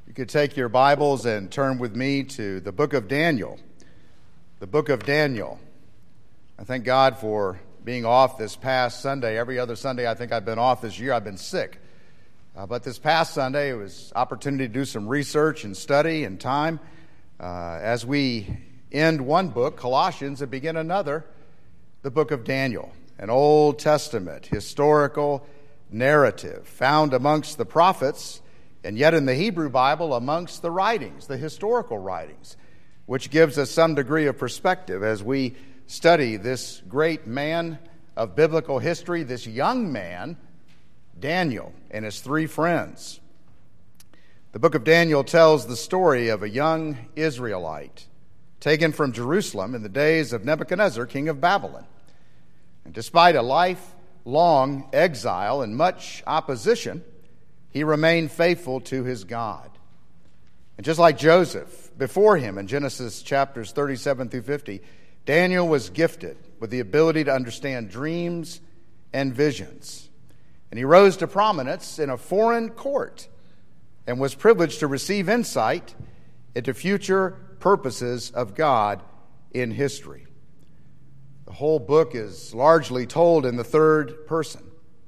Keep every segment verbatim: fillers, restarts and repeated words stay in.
You could take your Bibles and turn with me to the book of Daniel. The book of Daniel. I thank God for being off this past Sunday. Every other Sunday I think I've been off this year. I've been sick. Uh, but this past Sunday it was opportunity to do some research and study and time. Uh, as we end one book, Colossians, and begin another, the book of Daniel, an Old Testament historical narrative found amongst the prophets, and yet in the Hebrew Bible amongst the writings, the historical writings, which gives us some degree of perspective as we study this great man of biblical history, this young man, Daniel, and his three friends. The book of Daniel tells the story of a young Israelite taken from Jerusalem in the days of Nebuchadnezzar, king of Babylon. And despite a lifelong exile and much opposition, he remained faithful to his God. And just like Joseph before him in Genesis chapters thirty-seven through fifty, Daniel was gifted with the ability to understand dreams and visions. And he rose to prominence in a foreign court and was privileged to receive insight into future purposes of God in history. The whole book is largely told in the third person.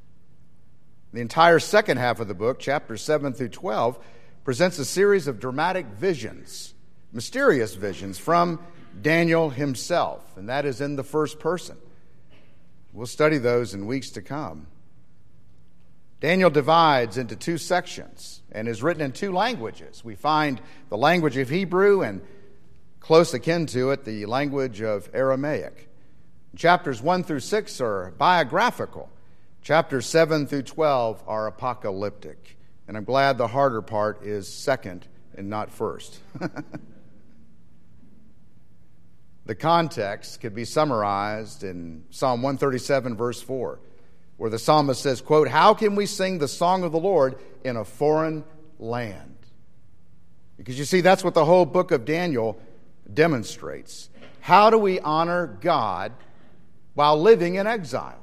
The entire second half of the book, chapters seven through twelve, presents a series of dramatic visions, mysterious visions from Daniel himself, and that is in the first person. We'll study those in weeks to come. Daniel divides into two sections and is written in two languages. We find the language of Hebrew and, close akin to it, the language of Aramaic. Chapters one through six are biographical. Chapters seven through twelve are apocalyptic. And I'm glad the harder part is second and not first. The context could be summarized in Psalm one thirty-seven, verse four, where the psalmist says, quote, "How can we sing the song of the Lord in a foreign land?" Because you see, that's what the whole book of Daniel demonstrates. How do we honor God while living in exile?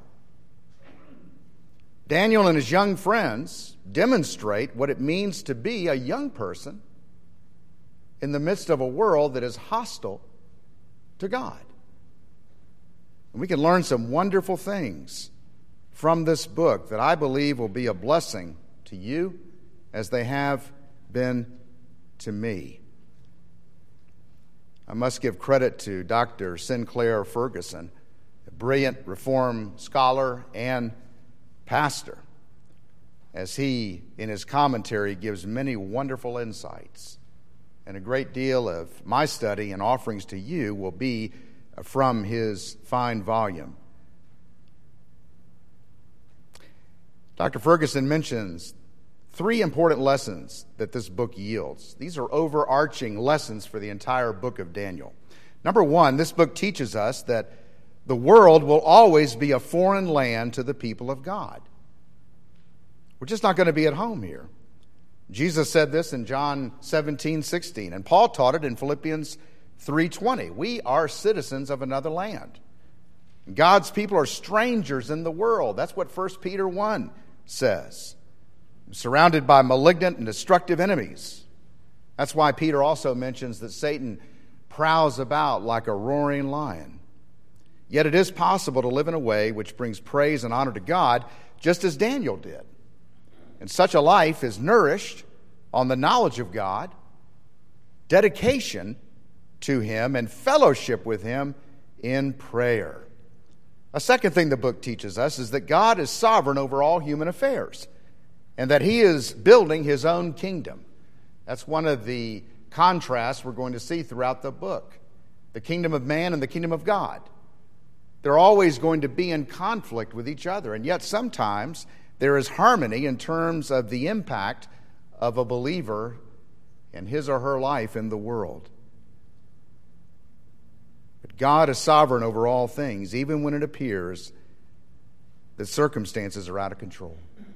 Daniel and his young friends demonstrate what it means to be a young person in the midst of a world that is hostile to God. And we can learn some wonderful things from this book that I believe will be a blessing to you as they have been to me. I must give credit to Doctor Sinclair Ferguson, a brilliant Reformed scholar and pastor, as he, in his commentary, gives many wonderful insights. And a great deal of my study and offerings to you will be from his fine volume. Doctor Ferguson mentions three important lessons that this book yields. These are overarching lessons for the entire book of Daniel. Number one, this book teaches us that the world will always be a foreign land to the people of God. We're just not going to be at home here. Jesus said this in John seventeen sixteen, and Paul taught it in Philippians three twenty. We are citizens of another land. God's people are strangers in the world. That's what First Peter one says. Surrounded by malignant and destructive enemies. That's why Peter also mentions that Satan prowls about like a roaring lion. Yet it is possible to live in a way which brings praise and honor to God, just as Daniel did. And such a life is nourished on the knowledge of God, dedication to Him, and fellowship with Him in prayer. A second thing the book teaches us is that God is sovereign over all human affairs, and that He is building His own kingdom. That's one of the contrasts we're going to see throughout the book. The kingdom of man and the kingdom of God. They're always going to be in conflict with each other, and yet sometimes there is harmony in terms of the impact of a believer in his or her life in the world. But God is sovereign over all things, even when it appears that circumstances are out of control.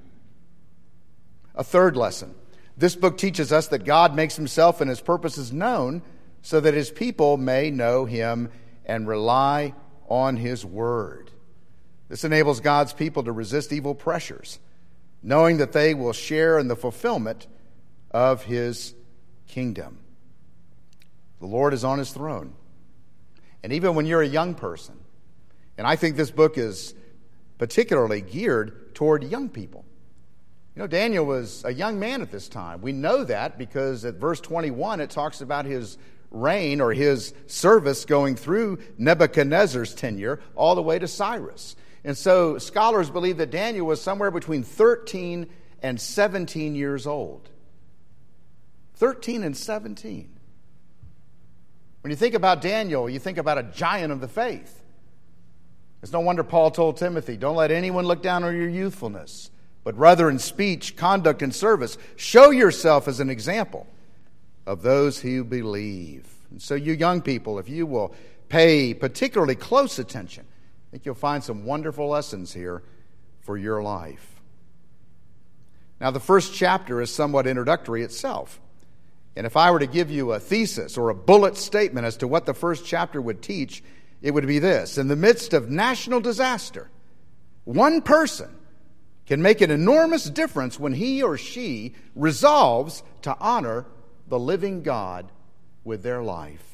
A third lesson. This book teaches us that God makes Himself and His purposes known so that His people may know Him and rely on His Word. This enables God's people to resist evil pressures, knowing that they will share in the fulfillment of His kingdom. The Lord is on his throne. And even when you're a young person, and I think this book is particularly geared toward young people. You know, Daniel was a young man at this time. We know that because at verse twenty-one it talks about his reign or his service going through Nebuchadnezzar's tenure all the way to Cyrus. And so scholars believe that Daniel was somewhere between thirteen and seventeen years old. thirteen and seventeen. When you think about Daniel, you think about a giant of the faith. It's no wonder Paul told Timothy, don't let anyone look down on your youthfulness, but rather in speech, conduct, and service, show yourself as an example of those who believe. And so you young people, if you will pay particularly close attention, I think you'll find some wonderful lessons here for your life. Now, the first chapter is somewhat introductory itself. And if I were to give you a thesis or a bullet statement as to what the first chapter would teach, it would be this. In the midst of national disaster, one person can make an enormous difference when he or she resolves to honor the living God with their life.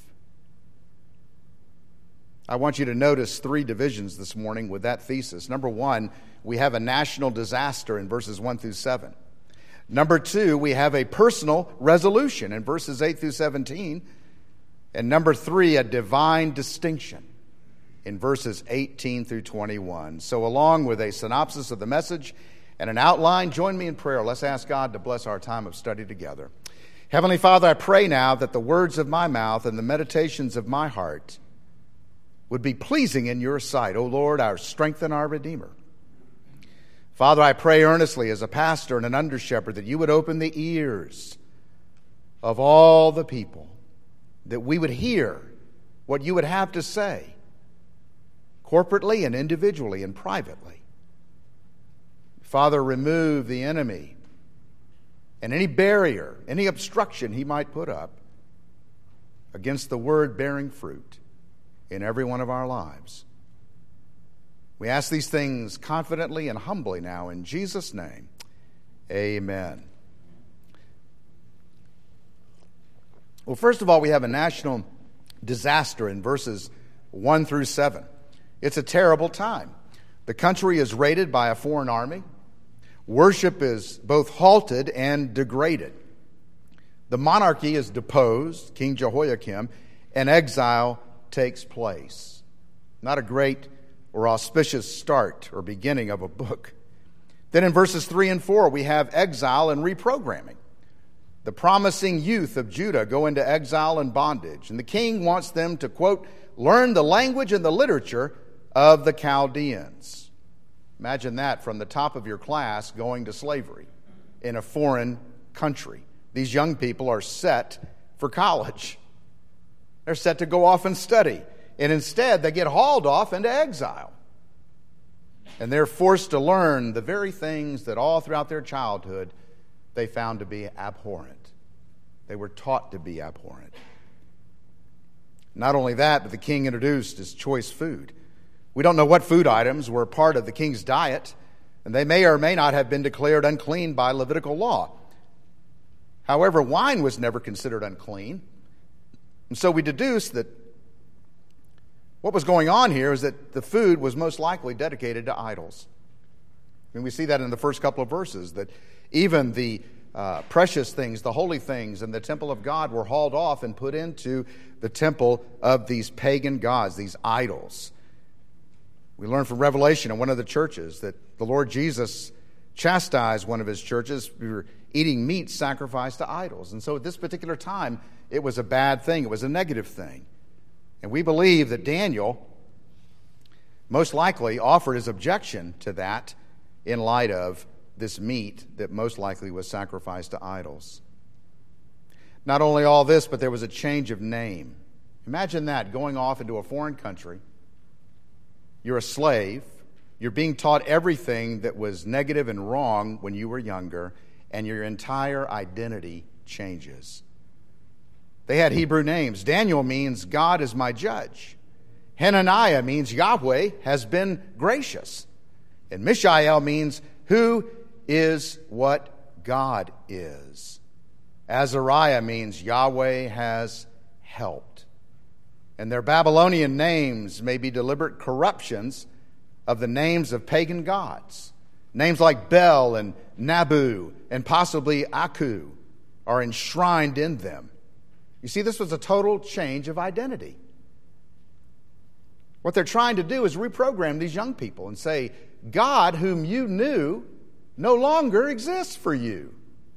I want you to notice three divisions this morning with that thesis. Number one, we have a national disaster in verses one through seven. Number two, we have a personal resolution in verses eight through seventeen. And number three, a divine distinction in verses eighteen through twenty-one. So along with a synopsis of the message and an outline, join me in prayer. Let's ask God to bless our time of study together. Heavenly Father, I pray now that the words of my mouth and the meditations of my heart would be pleasing in your sight, O Lord, our strength and our Redeemer. Father, I pray earnestly as a pastor and an under-shepherd that you would open the ears of all the people, that we would hear what you would have to say, corporately and individually and privately. Father, remove the enemy and any barrier, any obstruction he might put up against the word bearing fruit in every one of our lives. We ask these things confidently and humbly now in Jesus' name. Amen. Well, first of all, we have a national disaster in verses one through seven. It's a terrible time. The country is raided by a foreign army. Worship is both halted and degraded. The monarchy is deposed, King Jehoiakim, and exile takes place. Not a great or auspicious start or beginning of a book. Then in verses three and four, we have exile and reprogramming. The promising youth of Judah go into exile and bondage, and the king wants them to, quote, learn the language and the literature of the Chaldeans. Imagine that from the top of your class going to slavery in a foreign country. These young people are set for college. They're set to go off and study. And instead, they get hauled off into exile. And they're forced to learn the very things that all throughout their childhood they found to be abhorrent. They were taught to be abhorrent. Not only that, but the king introduced his choice food. We don't know what food items were part of the king's diet, and they may or may not have been declared unclean by Levitical law. However, wine was never considered unclean. And so we deduce that what was going on here is that the food was most likely dedicated to idols. I mean, we see that in the first couple of verses, that even the uh, precious things, the holy things in the temple of God were hauled off and put into the temple of these pagan gods, these idols. We learn from Revelation in one of the churches that the Lord Jesus chastised one of his churches for eating meat sacrificed to idols. And so at this particular time, it was a bad thing. It was a negative thing. And we believe that Daniel most likely offered his objection to that in light of this meat that most likely was sacrificed to idols. Not only all this, but there was a change of name. Imagine that, going off into a foreign country. You're a slave. You're being taught everything that was negative and wrong when you were younger, and your entire identity changes. They had Hebrew names. Daniel means God is my judge. Hananiah means Yahweh has been gracious. And Mishael means who is what God is. Azariah means Yahweh has helped. And their Babylonian names may be deliberate corruptions of the names of pagan gods. Names like Bel and Nabu and possibly Aku are enshrined in them. You see, this was a total change of identity. What they're trying to do is reprogram these young people and say, God, whom you knew, no longer exists for you.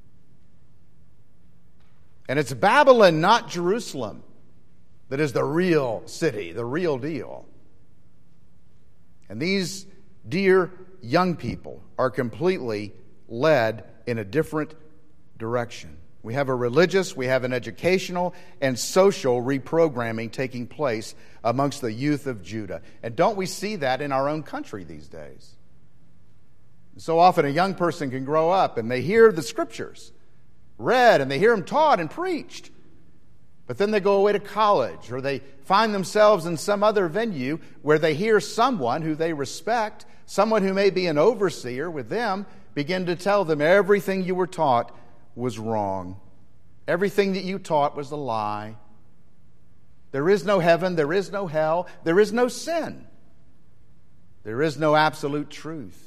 And it's Babylon, not Jerusalem, that is the real city, the real deal. And these dear young people are completely led in a different direction. We have a religious, we have an educational, and social reprogramming taking place amongst the youth of Judah. And don't we see that in our own country these days? So often a young person can grow up and they hear the scriptures read and they hear them taught and preached. But then they go away to college or they find themselves in some other venue where they hear someone who they respect, someone who may be an overseer with them, begin to tell them everything you were taught was wrong. Everything that you taught was a lie. There is no heaven, there is no hell, there is no sin. There is no absolute truth.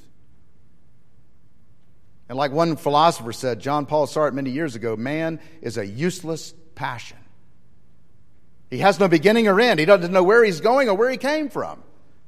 And like one philosopher said, John Paul Sartre many years ago, man is a useless passion. He has no beginning or end. He doesn't know where he's going or where he came from.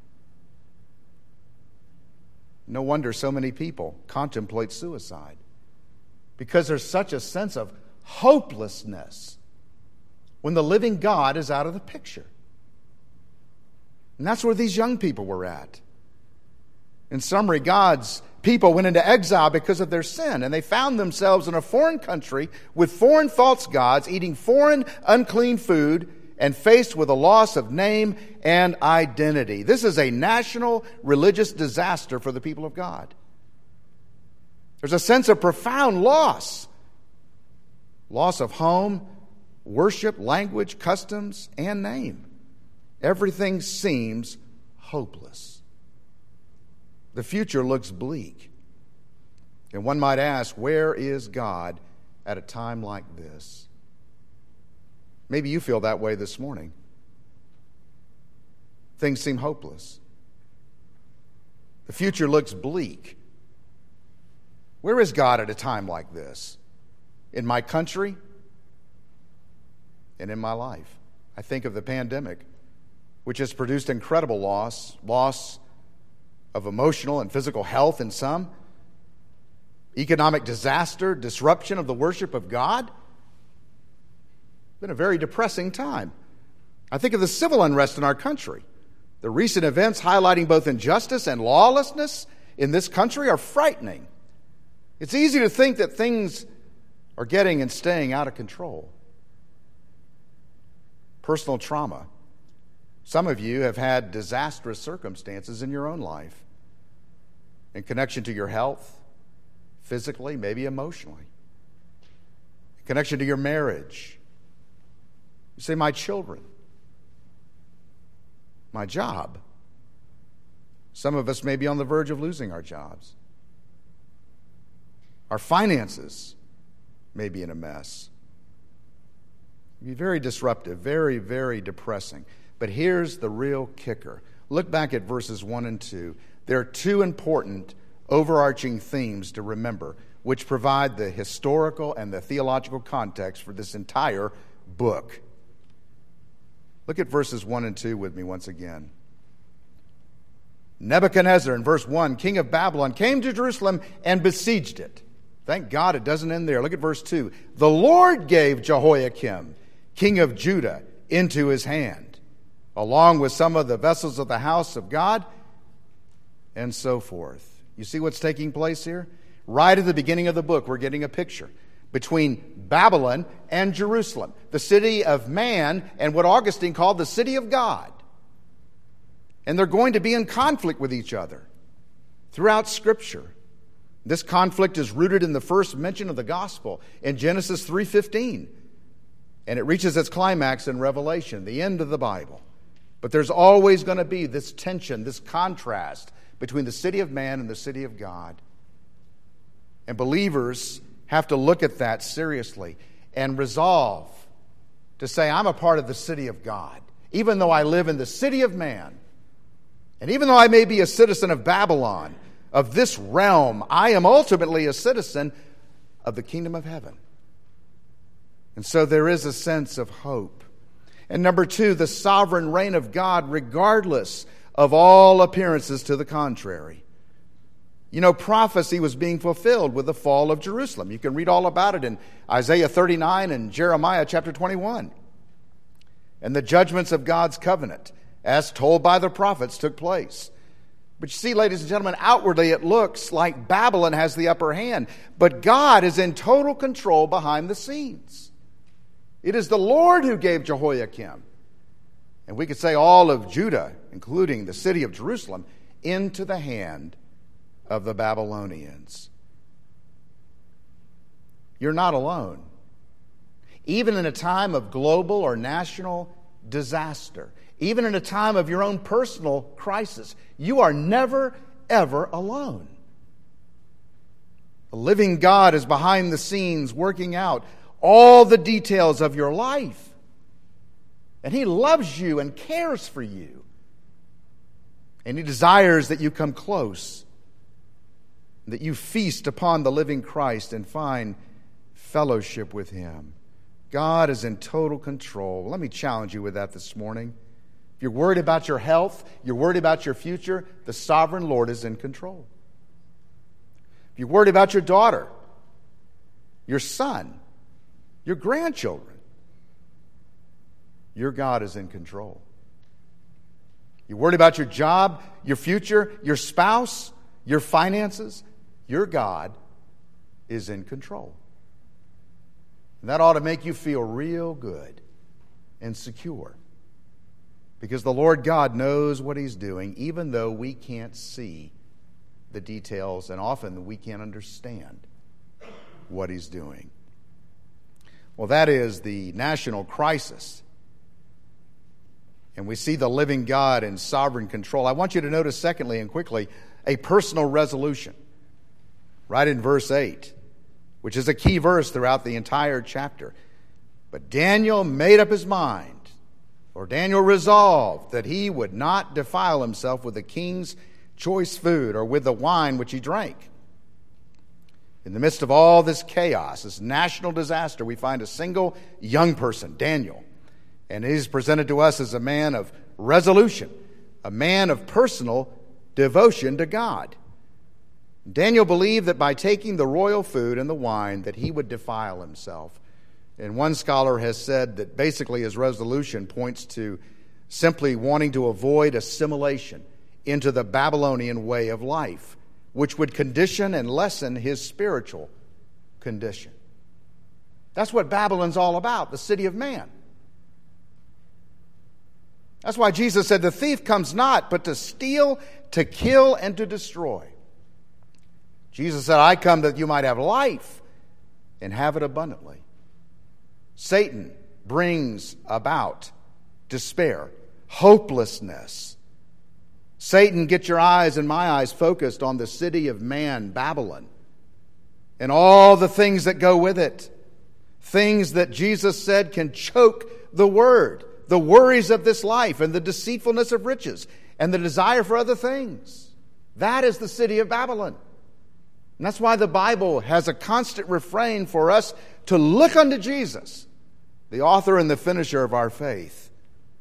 No wonder so many people contemplate suicide, because there's such a sense of hopelessness when the living God is out of the picture. And that's where these young people were at. In summary, God's people went into exile because of their sin, and they found themselves in a foreign country with foreign false gods, eating foreign unclean food, and faced with a loss of name and identity. This is a national religious disaster for the people of God. There's a sense of profound loss. Loss of home, worship, language, customs, and name. Everything seems hopeless. The future looks bleak. And one might ask, where is God at a time like this? Maybe you feel that way this morning. Things seem hopeless. The future looks bleak. Where is God at a time like this? In my country and in my life. I think of the pandemic, which has produced incredible loss, loss of emotional and physical health in some, economic disaster, disruption of the worship of God. It's been a very depressing time. I think of the civil unrest in our country. The recent events highlighting both injustice and lawlessness in this country are frightening. It's easy to think that things are getting and staying out of control. Personal trauma. Some of you have had disastrous circumstances in your own life in connection to your health, physically, maybe emotionally, in connection to your marriage. You say, my children, my job. Some of us may be on the verge of losing our jobs. Our finances may be in a mess. It'd be very disruptive, very, very depressing. But here's the real kicker. Look back at verses one and two. There are two important overarching themes to remember, which provide the historical and the theological context for this entire book. Look at verses one and two with me once again. Nebuchadnezzar, in verse one, king of Babylon, came to Jerusalem and besieged it. Thank God it doesn't end there. Look at verse two. The Lord gave Jehoiakim, king of Judah, into his hand, along with some of the vessels of the house of God, and so forth. You see what's taking place here? Right at the beginning of the book, we're getting a picture between Babylon and Jerusalem, the city of man and what Augustine called the city of God. And they're going to be in conflict with each other throughout Scripture. This conflict is rooted in the first mention of the gospel in Genesis three fifteen. And it reaches its climax in Revelation, the end of the Bible. But there's always going to be this tension, this contrast between the city of man and the city of God. And believers have to look at that seriously. and resolve to say, I'm a part of the city of God, even though I live in the city of man. And even though I may be a citizen of Babylon, of this realm, I am ultimately a citizen of the kingdom of heaven. And so there is a sense of hope. And number two, the sovereign reign of God, regardless of all appearances to the contrary. You know, prophecy was being fulfilled with the fall of Jerusalem. You can read all about it in Isaiah thirty-nine and Jeremiah chapter twenty-one. And the judgments of God's covenant, as told by the prophets, took place. But you see, ladies and gentlemen, outwardly it looks like Babylon has the upper hand. But God is in total control behind the scenes. It is the Lord who gave Jehoiakim, and we could say all of Judah, including the city of Jerusalem, into the hand of the Babylonians. You're not alone. Even in a time of global or national disaster, even in a time of your own personal crisis, you are never, ever alone. The living God is behind the scenes working out all the details of your life. And He loves you and cares for you. And He desires that you come close, that you feast upon the living Christ and find fellowship with Him. God is in total control. Let me challenge you with that this morning. If you're worried about your health, you're worried about your future, the sovereign Lord is in control. If you're worried about your daughter, your son, your grandchildren, your God is in control. You're worried about your job, your future, your spouse, your finances, your God is in control. And that ought to make you feel real good and secure. Because the Lord God knows what He's doing, even though we can't see the details, and often we can't understand what He's doing. Well, that is the national crisis. And we see the living God in sovereign control. I want you to notice, secondly and quickly, a personal resolution. Right in verse eight, which is a key verse throughout the entire chapter. But Daniel made up his mind, or Daniel resolved, that he would not defile himself with the king's choice food or with the wine which he drank. In the midst of all this chaos, this national disaster, we find a single young person, Daniel. And he's presented to us as a man of resolution, a man of personal devotion to God. Daniel believed that by taking the royal food and the wine that he would defile himself. And one scholar has said that basically his resolution points to simply wanting to avoid assimilation into the Babylonian way of life, which would condition and lessen his spiritual condition. That's what Babylon's all about, the city of man. That's why Jesus said, the thief comes not but to steal, to kill, and to destroy. Jesus said, I come that you might have life and have it abundantly. Satan brings about despair, hopelessness. Satan, get your eyes and my eyes focused on the city of man, Babylon, and all the things that go with it. Things that Jesus said can choke the word, the worries of this life and the deceitfulness of riches and the desire for other things. That is the city of Babylon. And that's why the Bible has a constant refrain for us to look unto Jesus, the author and the finisher of our faith.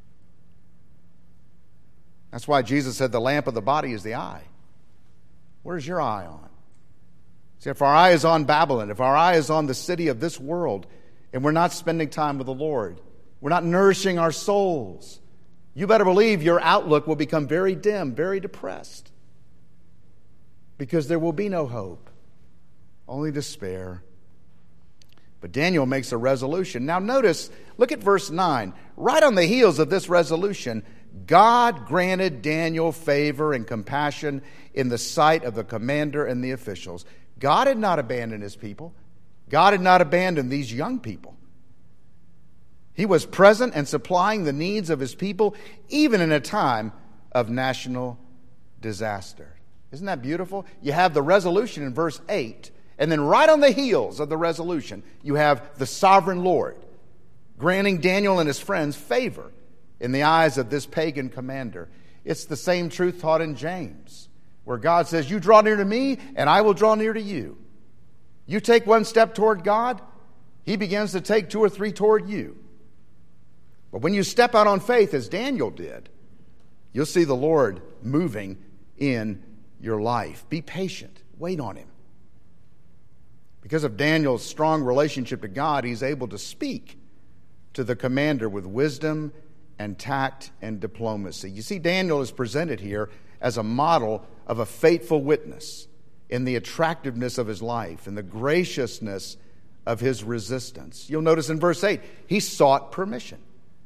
That's why Jesus said the lamp of the body is the eye. Where's your eye on? See, if our eye is on Babylon, if our eye is on the city of this world, and we're not spending time with the Lord, we're not nourishing our souls, you better believe your outlook will become very dim, very depressed. Because there will be no hope, only despair. But Daniel makes a resolution. Now notice, look at verse nine. Right on the heels of this resolution, God granted Daniel favor and compassion in the sight of the commander and the officials. God had not abandoned His people. God had not abandoned these young people. He was present and supplying the needs of His people, even in a time of national disaster. Isn't that beautiful? You have the resolution in verse eight, And then right on the heels of the resolution, you have the sovereign Lord granting Daniel and his friends favor in the eyes of this pagan commander. It's the same truth taught in James, where God says, you draw near to me, and I will draw near to you. You take one step toward God, he begins to take two or three toward you. But when you step out on faith, as Daniel did, you'll see the Lord moving in your life. Be patient. Wait on him. Because of Daniel's strong relationship to God, he's able to speak to the commander with wisdom and tact and diplomacy. You see, Daniel is presented here as a model of a faithful witness in the attractiveness of his life and the graciousness of his resistance. You'll notice in verse eight, he sought permission.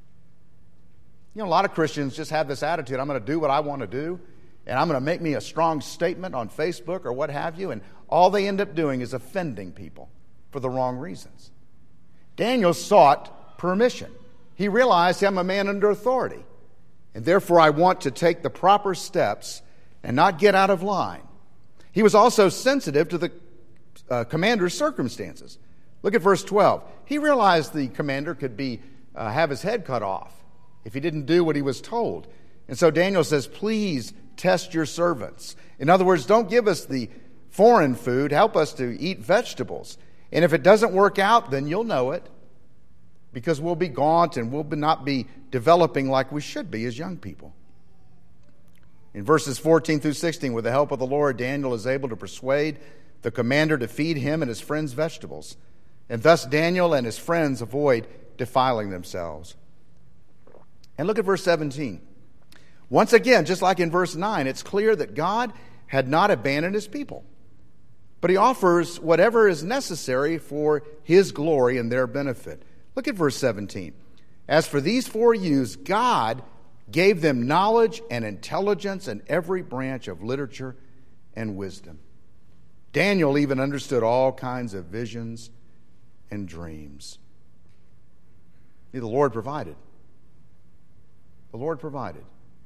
You know, a lot of Christians just have this attitude, I'm going to do what I want to do, and I'm going to make me a strong statement on Facebook or what have you, and all they end up doing is offending people for the wrong reasons. Daniel sought permission. He realized, I'm a man under authority, and therefore I want to take the proper steps and not get out of line. He was also sensitive to the uh, commander's circumstances. Look at verse twelve. He realized the commander could be uh, have his head cut off if he didn't do what he was told. And so Daniel says, please test your servants. In other words, don't give us the foreign food. Help us to eat vegetables. And if it doesn't work out, then you'll know it, because we'll be gaunt and we'll not be developing like we should be as young people. In verses fourteen through sixteen, with the help of the Lord, Daniel is able to persuade the commander to feed him and his friends vegetables. And thus Daniel and his friends avoid defiling themselves. And look at verse seventeen. Once again, just like in verse nine, it's clear that God had not abandoned his people, but he offers whatever is necessary for his glory and their benefit. Look at verse seventeen. As for these four youths, God gave them knowledge and intelligence in every branch of literature and wisdom. Daniel even understood all kinds of visions and dreams. The Lord provided. The Lord provided.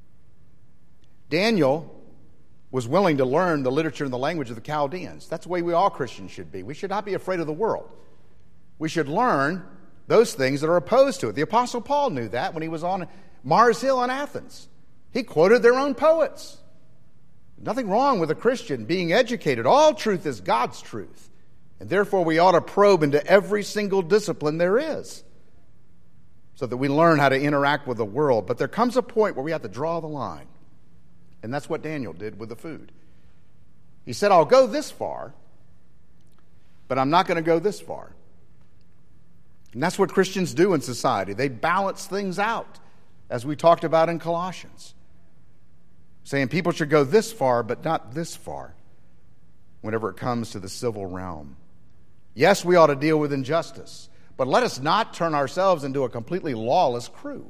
Daniel was willing to learn the literature and the language of the Chaldeans. That's the way we all Christians should be. We should not be afraid of the world. We should learn those things that are opposed to it. The Apostle Paul knew that when he was on Mars Hill in Athens. He quoted their own poets. Nothing wrong with a Christian being educated. All truth is God's truth. And therefore we ought to probe into every single discipline there is, so that we learn how to interact with the world. But there comes a point where we have to draw the line. And that's what Daniel did with the food. He said, I'll go this far, but I'm not going to go this far. And that's what Christians do in society. They balance things out, as we talked about in Colossians, saying people should go this far, but not this far whenever it comes to the civil realm. Yes, we ought to deal with injustice, but let us not turn ourselves into a completely lawless crew.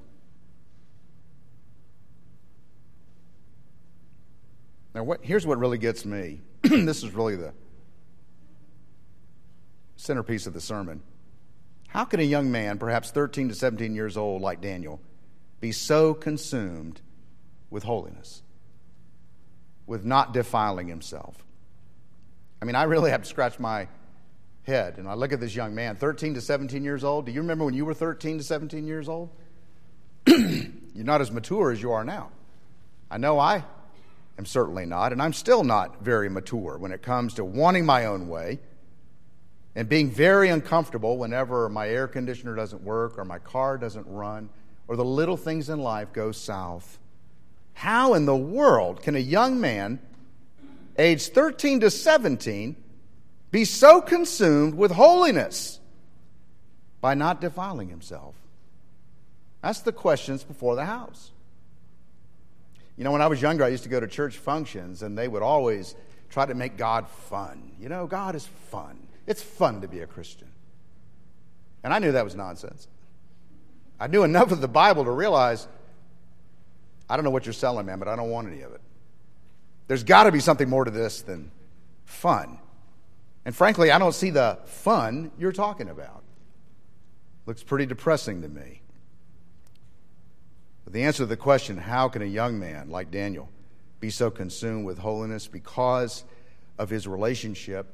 Now, what, here's what really gets me. This is really the centerpiece of the sermon. How can a young man, perhaps thirteen to seventeen years old like Daniel, be so consumed with holiness, with not defiling himself? I mean, I really have to scratch my head, and I look at this young man, thirteen to seventeen years old. Do you remember when you were thirteen to seventeen years old? You're not as mature as you are now. I know I am certainly not, and I'm still not very mature when it comes to wanting my own way and being very uncomfortable whenever my air conditioner doesn't work or my car doesn't run or the little things in life go south. How in the world can a young man, aged thirteen to seventeen, be so consumed with holiness by not defiling himself? That's the questions before the house. You know, when I was younger, I used to go to church functions, and they would always try to make God fun. You know, God is fun. It's fun to be a Christian. And I knew that was nonsense. I knew enough of the Bible to realize, I don't know what you're selling, man, but I don't want any of it. There's got to be something more to this than fun. And frankly, I don't see the fun you're talking about. Looks pretty depressing to me. But the answer to the question, how can a young man like Daniel be so consumed with holiness? Because of his relationship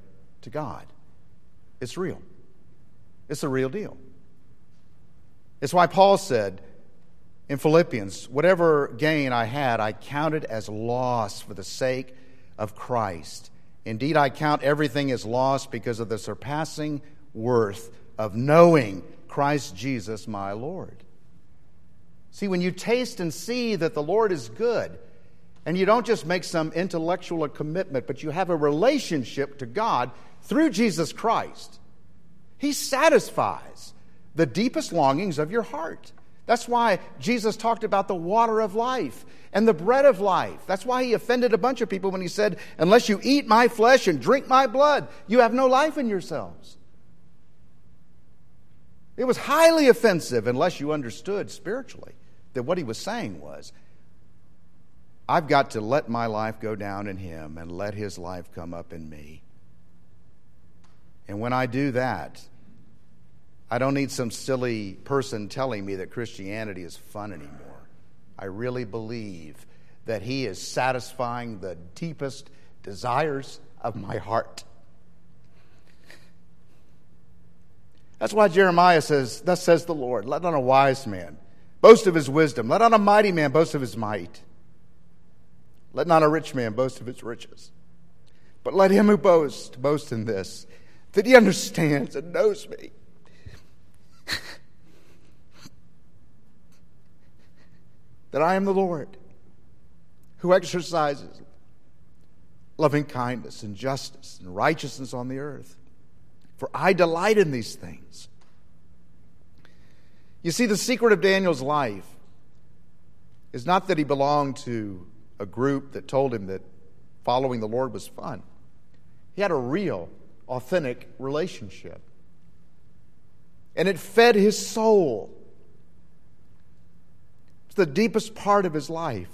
to God. It's real. It's a real deal. It's why Paul said in Philippians, whatever gain I had, I counted as loss for the sake of Christ. Indeed, I count everything as loss because of the surpassing worth of knowing Christ Jesus my Lord. See, when you taste and see that the Lord is good, and you don't just make some intellectual commitment, but you have a relationship to God through Jesus Christ, He satisfies the deepest longings of your heart. That's why Jesus talked about the water of life and the bread of life. That's why He offended a bunch of people when He said, unless you eat my flesh and drink my blood, you have no life in yourselves. It was highly offensive unless you understood spiritually that what He was saying was, I've got to let my life go down in Him and let His life come up in me. And when I do that, I don't need some silly person telling me that Christianity is fun anymore. I really believe that He is satisfying the deepest desires of my heart. That's why Jeremiah says, thus says the Lord, let not a wise man boast of his wisdom. Let not a mighty man boast of his might. Let not a rich man boast of his riches. But let him who boasts boast in this, that he understands and knows me. That I am the Lord, who exercises loving kindness and justice and righteousness on the earth. For I delight in these things. You see, the secret of Daniel's life is not that he belonged to a group that told him that following the Lord was fun. He had a real, authentic relationship. And it fed his soul. It's the deepest part of his life.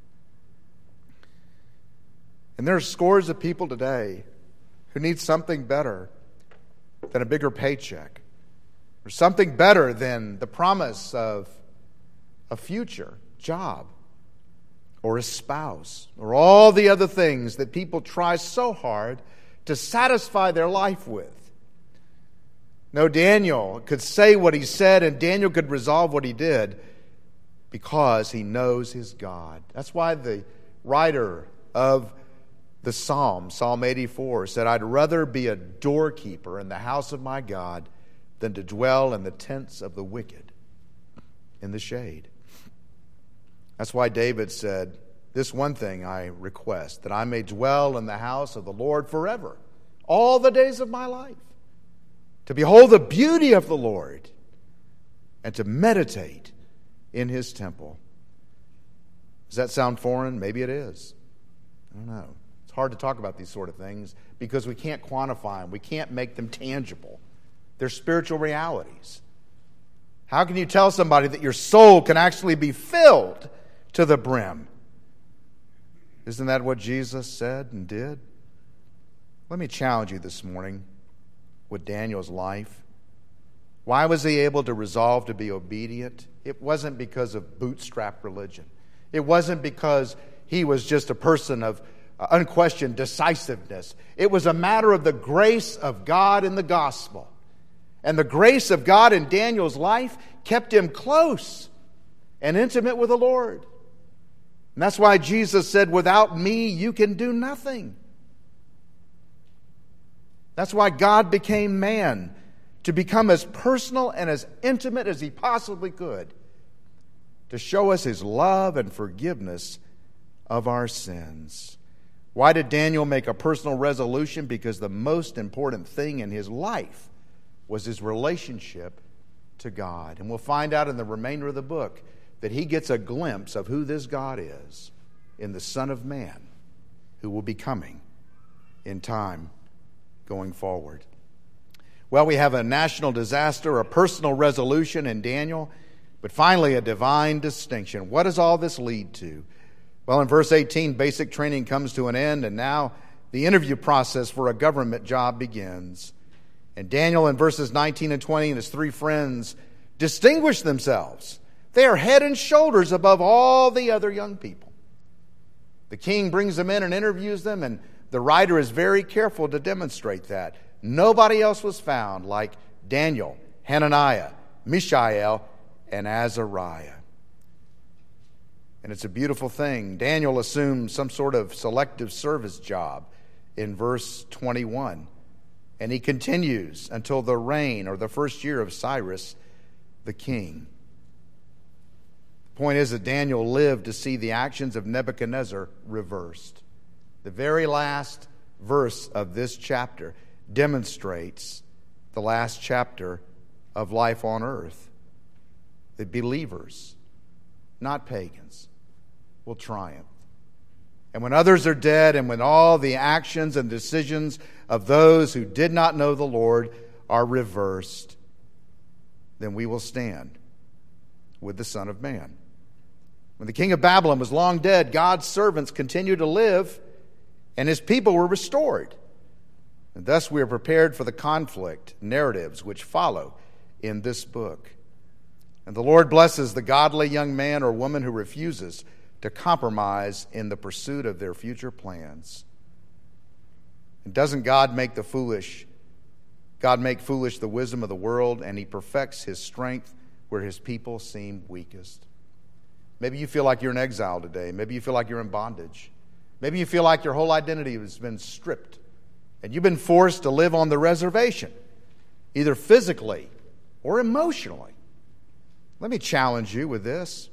And there are scores of people today who need something better than a bigger paycheck, or something better than the promise of a future job, or a spouse, or all the other things that people try so hard to satisfy their life with. No, Daniel could say what he said, and Daniel could resolve what he did because he knows his God. That's why the writer of the Psalm, Psalm eighty-four, said, I'd rather be a doorkeeper in the house of my God than to dwell in the tents of the wicked in the shade. That's why David said, this one thing I request, that I may dwell in the house of the Lord forever, all the days of my life, to behold the beauty of the Lord and to meditate in His temple. Does that sound foreign? Maybe it is. I don't know. It's hard to talk about these sort of things because we can't quantify them. We can't make them tangible. They're spiritual realities. How can you tell somebody that your soul can actually be filled to the brim? Isn't that what Jesus said and did? Let me challenge you this morning with Daniel's life. Why was he able to resolve to be obedient? It wasn't because of bootstrap religion. It wasn't because he was just a person of unquestioned decisiveness. It was a matter of the grace of God in the gospel. And the grace of God in Daniel's life kept him close and intimate with the Lord. And that's why Jesus said, without me, you can do nothing. That's why God became man, to become as personal and as intimate as He possibly could, to show us His love and forgiveness of our sins. Why did Daniel make a personal resolution? Because the most important thing in his life was his relationship to God. And we'll find out in the remainder of the book that he gets a glimpse of who this God is in the Son of Man, who will be coming in time going forward. Well, we have a national disaster, a personal resolution in Daniel, but finally a divine distinction. What does all this lead to? Well, in verse eighteen, basic training comes to an end, and now the interview process for a government job begins. And Daniel, in verses nineteen and twenty, and his three friends distinguish themselves. They are head and shoulders above all the other young people. The king brings them in and interviews them, and the writer is very careful to demonstrate that. Nobody else was found like Daniel, Hananiah, Mishael, and Azariah. And it's a beautiful thing. Daniel assumed some sort of selective service job in verse twenty-one. And he continues until the reign or the first year of Cyrus the king. The point is that Daniel lived to see the actions of Nebuchadnezzar reversed. The very last verse of this chapter demonstrates the last chapter of life on earth. The believers, not pagans, will triumph. And when others are dead, and when all the actions and decisions of those who did not know the Lord are reversed, then we will stand with the Son of Man. When the king of Babylon was long dead, God's servants continued to live, and his people were restored. And thus we are prepared for the conflict narratives which follow in this book. And the Lord blesses the godly young man or woman who refuses to compromise in the pursuit of their future plans. And doesn't God make the foolish, God make foolish the wisdom of the world, and he perfects his strength where his people seem weakest? Maybe you feel like you're in exile today. Maybe you feel like you're in bondage. Maybe you feel like your whole identity has been stripped, and you've been forced to live on the reservation, either physically or emotionally. Let me challenge you with this.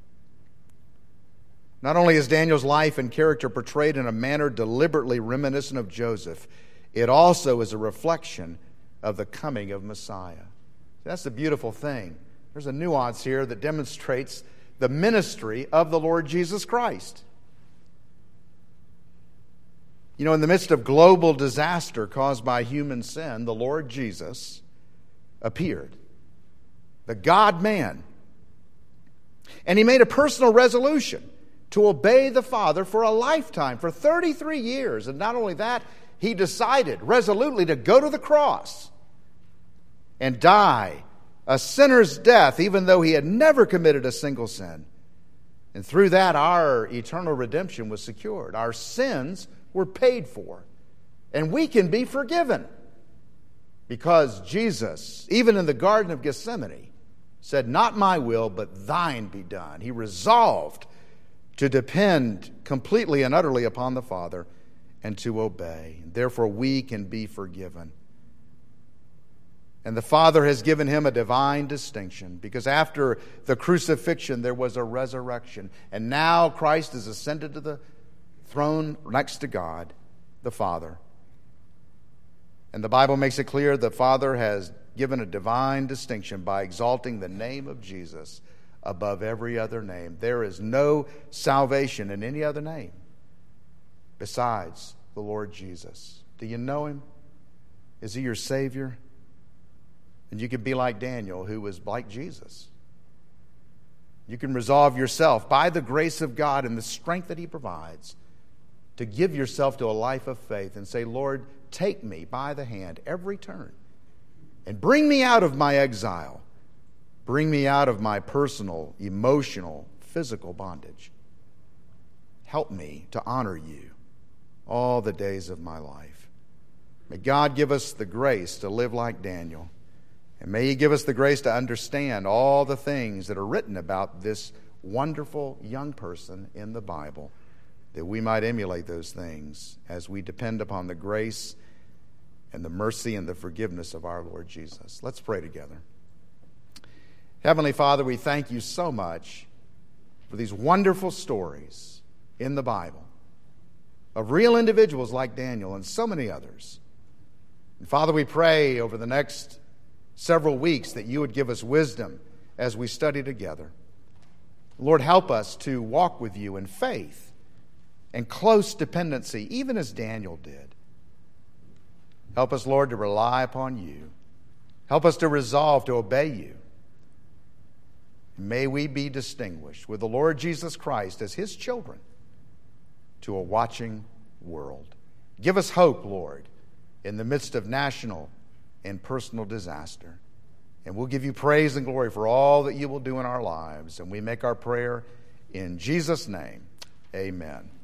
Not only is Daniel's life and character portrayed in a manner deliberately reminiscent of Joseph, it also is a reflection of the coming of Messiah. That's the beautiful thing. There's a nuance here that demonstrates the ministry of the Lord Jesus Christ. You know, in the midst of global disaster caused by human sin, the Lord Jesus appeared, the God-man. And he made a personal resolution to obey the Father for a lifetime, for thirty-three years. And not only that, he decided resolutely to go to the cross and die a sinner's death, even though he had never committed a single sin. And through that, our eternal redemption was secured. Our sins were paid for, and we can be forgiven because Jesus, even in the Garden of Gethsemane, said, "Not my will, but thine be done." He resolved to depend completely and utterly upon the Father and to obey. Therefore, we can be forgiven. And the Father has given him a divine distinction, because after the crucifixion, there was a resurrection. And now Christ is ascended to the throne next to God, the Father. And the Bible makes it clear the Father has given a divine distinction by exalting the name of Jesus above every other name. There is no salvation in any other name besides the Lord Jesus. Do you know him? Is he your Savior? And you can be like Daniel, who was like Jesus. You can resolve yourself by the grace of God and the strength that he provides to give yourself to a life of faith and say, "Lord, take me by the hand every turn and bring me out of my exile. Bring me out of my personal, emotional, physical bondage. Help me to honor you all the days of my life." May God give us the grace to live like Daniel. And may he give us the grace to understand all the things that are written about this wonderful young person in the Bible, that we might emulate those things as we depend upon the grace and the mercy and the forgiveness of our Lord Jesus. Let's pray together. Heavenly Father, we thank you so much for these wonderful stories in the Bible of real individuals like Daniel and so many others. And Father, we pray over the next several weeks that you would give us wisdom as we study together. Lord, help us to walk with you in faith and close dependency, even as Daniel did. Help us, Lord, to rely upon you. Help us to resolve to obey you. May we be distinguished with the Lord Jesus Christ as his children to a watching world. Give us hope, Lord, in the midst of national and personal disaster. And we'll give you praise and glory for all that you will do in our lives. And we make our prayer in Jesus' name. Amen.